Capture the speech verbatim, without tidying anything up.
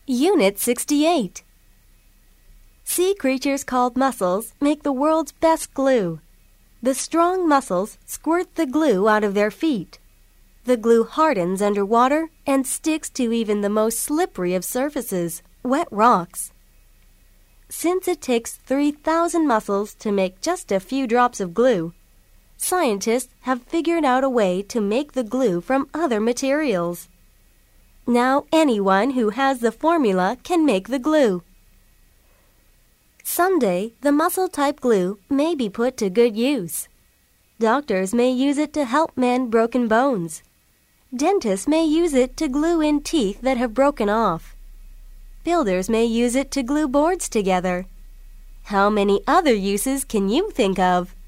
Unit sixty-eight. Sea creatures called mussels make the world's best glue. The strong mussels squirt the glue out of their feet. The glue hardens under water and sticks to even the most slippery of surfaces, wet rocks. Since it takes three thousand mussels to make just a few drops of glue, scientists have figured out a way to make the glue from other materials. Now anyone who has the formula can make the glue. Someday, the mussel-type glue may be put to good use. Doctors may use it to help mend broken bones. Dentists may use it to glue in teeth that have broken off. Builders may use it to glue boards together. How many other uses can you think of?